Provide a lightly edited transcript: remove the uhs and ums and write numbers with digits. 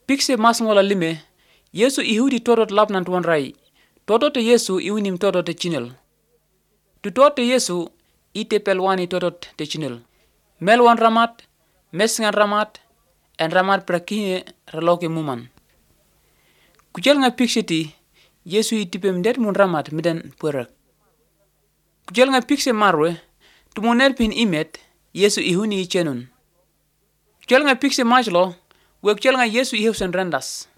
Pikse masmola lime, Yesu ihudi totot lapnan tuan rai. Totot Yesu iunim totot chinel. Tutot Yesu ite pelwani totot te chinel. Melwan ramat, mesngan ramat, en ramat prakine raloke muman. Kujel nga pikseti, Yesu itipem det mun ramat miden purak. Kujel nga pikse marwe, tumuner pin imet, Yesu ihuni ichenun. Kujel nga pikse majlo, we kujel nga Yesu iheusen rendas.